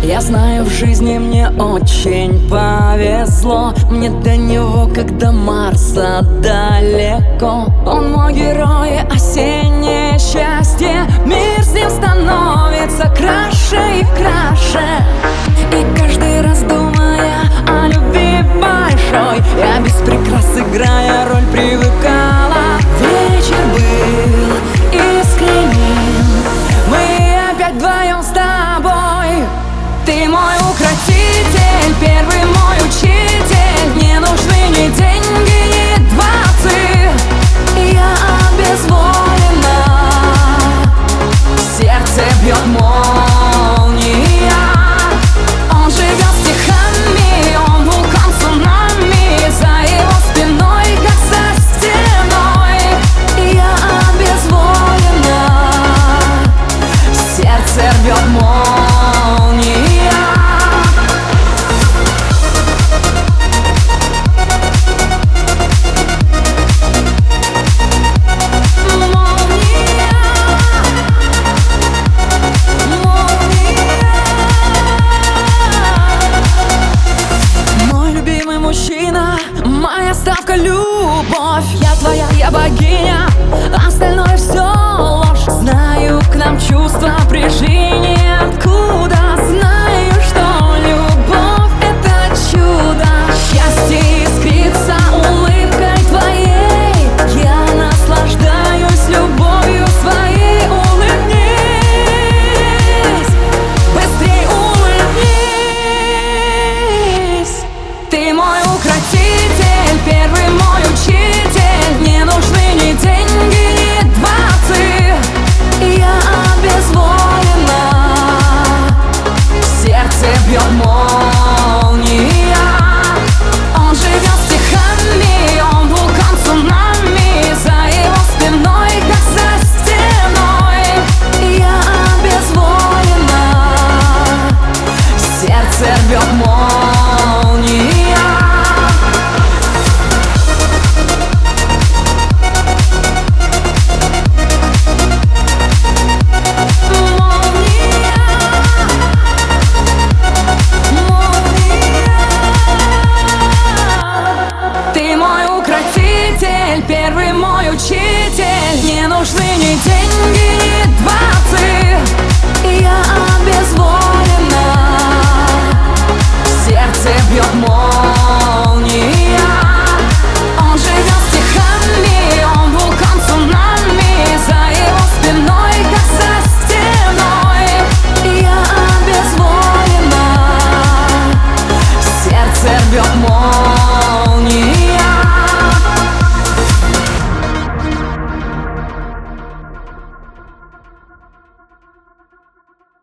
Я знаю, в жизни мне очень повезло. Мне до него, как до Марса, далеко. Он мой герой, осеннее счастье. Мир с ним становится краше и краше. И каждый раз, думая о любви большой, я без прикрас, играя